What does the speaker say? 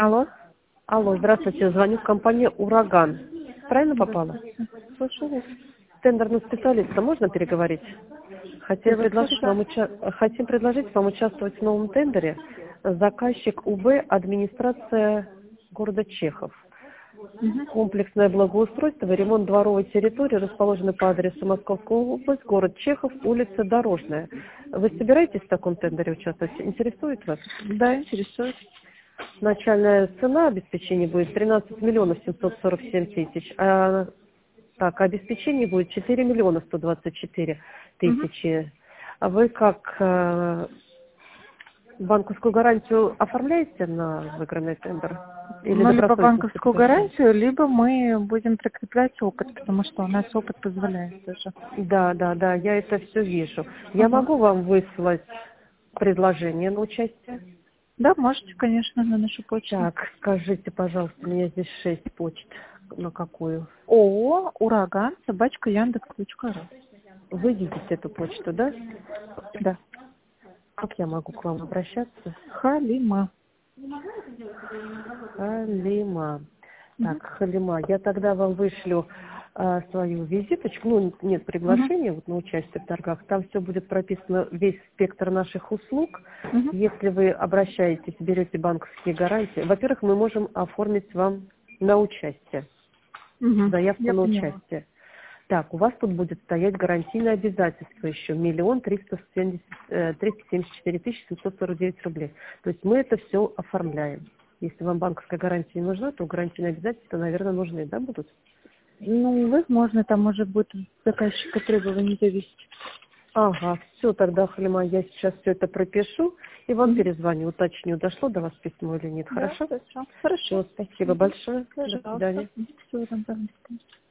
Алло. Алло, здравствуйте, звоню в компанию «Ураган». Правильно попала? Слушаю вас. Тендерным специалистом можно переговорить? Я Хотим вас предложить слушаю. вам участвовать в новом тендере. Заказчик УБ «Администрация города Чехов». Комплексное благоустройство и ремонт дворовой территории расположены по адресу Московская область, город Чехов, улица Дорожная. Вы собираетесь в таком тендере участвовать? Интересует вас? Да, интересует. Начальная цена обеспечения будет 13 миллионов 747 тысяч, а обеспечение будет 4 миллиона 124 Угу. тысячи. А вы как банковскую гарантию оформляете на выигранный тендер? Или Ну, либо добросовестно банковскую все-таки? гарантию, либо мы будем прикреплять опыт, потому что у нас опыт позволяет тоже. Да, я это все вижу. Я Ага. могу вам выслать предложение на участие? Да, можете, конечно, на нашу почту. Так, скажите, пожалуйста, у меня здесь 6 почт. На какую? ООО «Ураган», собачка Яндекс.ру. Вы видите эту почту, да? Да. Как я могу к вам обращаться? Халима. Халима. Угу. Так, Халима, я тогда вам вышлю свою визиточку, нет Угу. приглашения на участие в торгах, там все будет прописано, весь спектр наших услуг. Угу. Если вы обращаетесь, берете банковские гарантии, во-первых, мы можем оформить вам на участие, Угу. заявку Я на поняла. участие. Так, у вас тут будет стоять гарантийное обязательство еще 1 374 749 рублей. То есть мы это все оформляем. Если вам банковская гарантия не нужна, то гарантийные обязательства, наверное, нужны, да, будут? Ну, возможно, там уже будет заказчика требований зависеть. Ага, все, тогда, Халима, я сейчас все это пропишу и вам Угу. перезвоню, уточню, дошло до вас письмо или нет, Да, хорошо? хорошо. Хорошо. Все, спасибо Угу. большое, до Пожалуйста. свидания. Всего доброго.